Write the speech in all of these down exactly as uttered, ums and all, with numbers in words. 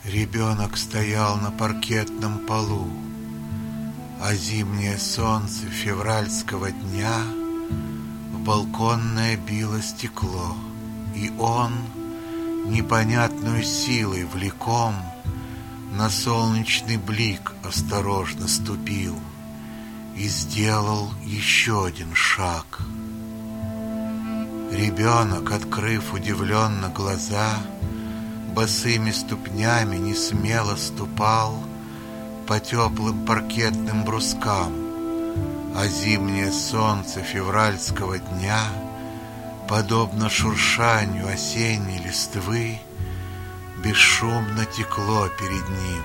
Ребенок стоял на паркетном полу, а зимнее солнце февральского дня в балконное било стекло, и он, непонятную силой влеком, на солнечный блик осторожно ступил и сделал еще один шаг. Ребенок, открыв удивленно глаза, босыми ступнями несмело ступал по теплым паркетным брускам, а зимнее солнце февральского дня, подобно шуршанию осенней листвы, бесшумно текло перед ним.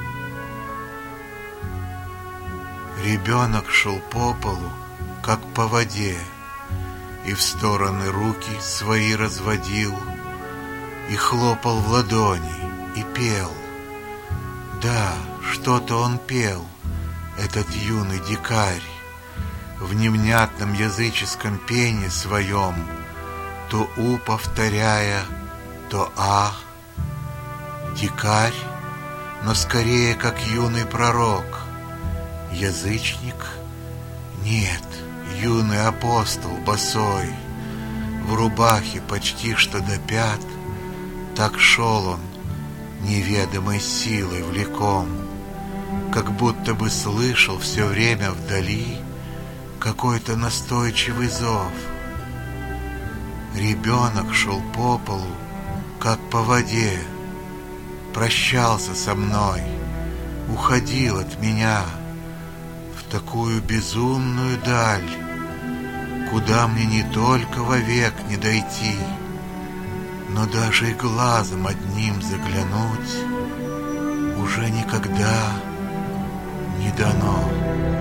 Ребенок шел по полу, как по воде, и в стороны руки свои разводил, и хлопал в ладони, и пел. Да, что-то он пел, этот юный дикарь, в невнятном языческом пении своем, то «у» повторяя, то «а». Дикарь, но скорее как юный пророк. Язычник? Нет, юный апостол босой, в рубахе почти что до пят. Так шел он, неведомой силой влеком, как будто бы слышал все время вдали какой-то настойчивый зов. Ребенок шел по полу, как по воде, прощался со мной, уходил от меня в такую безумную даль, куда мне не только вовек не дойти, но даже и глазом одним заглянуть уже никогда не дано.